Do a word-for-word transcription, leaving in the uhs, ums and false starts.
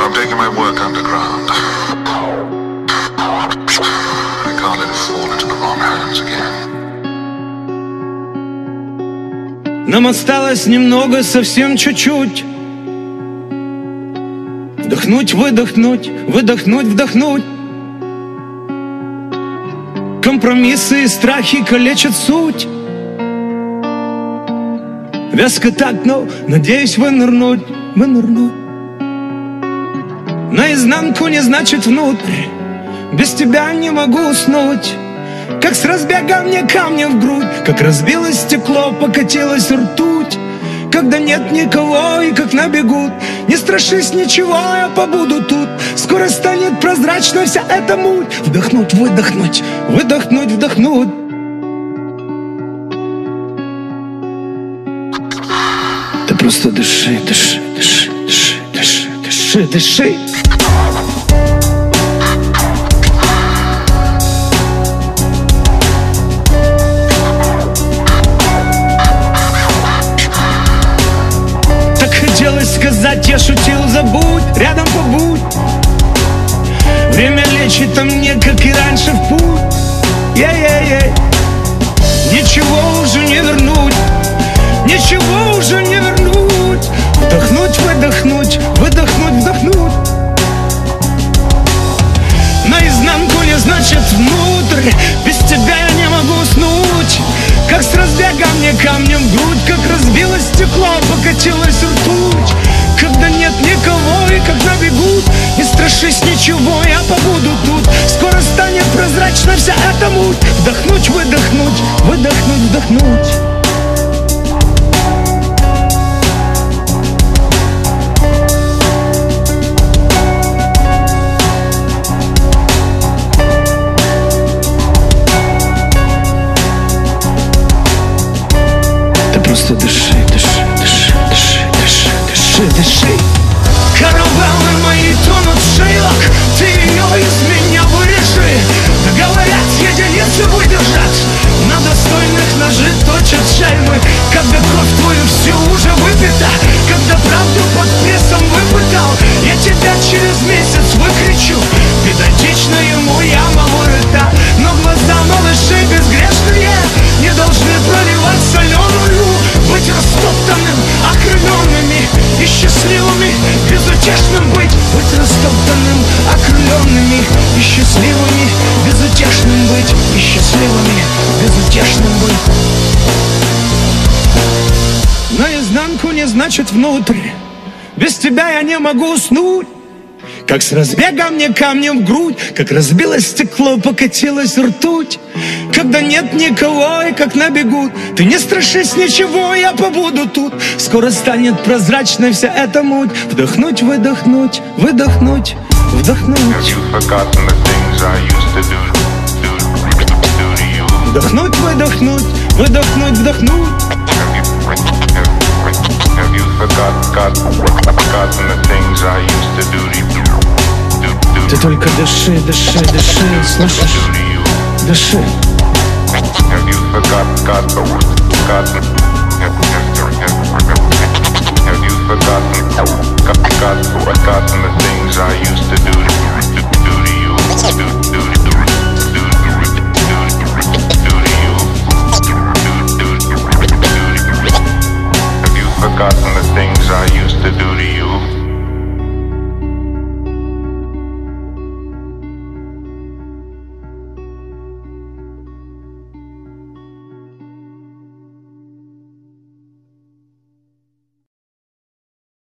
I'm taking my work underground. I can't let it fall into the wrong hands again. Нам осталось немного, совсем чуть-чуть. Вдохнуть, выдохнуть, выдохнуть, вдохнуть. Компромиссы и страхи калечат суть. Вязко так, но надеюсь вынырнуть, вынырнуть. Наизнанку не значит внутрь. Без тебя не могу уснуть. Как с разбега мне камнем в грудь. Как разбилось стекло, покатилась ртуть. Когда нет никого и как набегут. Не страшись ничего, я побуду тут. Скоро станет прозрачна вся эта муть. Вдохнуть, выдохнуть, выдохнуть, вдохнуть. Ты просто дыши, дыши, дыши, дыши, дыши, дыши, дыши. Сказать я шутил, забудь, рядом побудь. Время лечит, а мне, как и раньше, в путь. Ей-ей-ей. Ничего уже не вернуть, ничего уже не вернуть. Вдохнуть, выдохнуть, выдохнуть, вдохнуть. Наизнанку не значит внутрь. Без тебя я не могу уснуть. Как с разбега мне камнем в грудь. Как разбилось стекло, покатилась ртуть. Когда нет никого и как набегут. Не страшись ничего, я побуду тут. Скоро станет прозрачна вся эта муть. Вдохнуть, выдохнуть, выдохнуть, вдохнуть. Ты просто дыши, дыши, дыши, дыши, дыши, дыши, дыши. Каравеллы мои тонут в шейлах. Ты ее из меня вырежи. Да говорят, единицы выдержат. На достойных ножи точат шельмы. Когда кровь твою всю уже выпита. Когда правду под прессом выпытал. Я тебя через месяц выкричу. Педантично ему яма вырыта. Но глаза малышей безгрешные не должны проливать соленую. Быть растоптанным, окрыленными и счастливыми, безутешным быть. Быть растоптанным, окрыленными и счастливыми, безутешным быть. И счастливыми, безутешным быть. Наизнанку не значит внутрь. Без тебя я не могу уснуть. Как с разбега мне камнем в грудь. Как разбилось стекло, покатилась ртуть. Когда нет никого и как набегут. Ты не страшись ничего, я побуду тут. Скоро станет прозрачной вся эта муть. Вдохнуть, выдохнуть, выдохнуть, вдохнуть. Вдохнуть, выдохнуть, выдохнуть, вдохнуть. Have you forgotten the things I used to do to you? Ты только дыши, дыши, дыши, слышишь? Дыши. Have you forgotten, forgotten, have you forgotten, forgotten the things I used to do to you?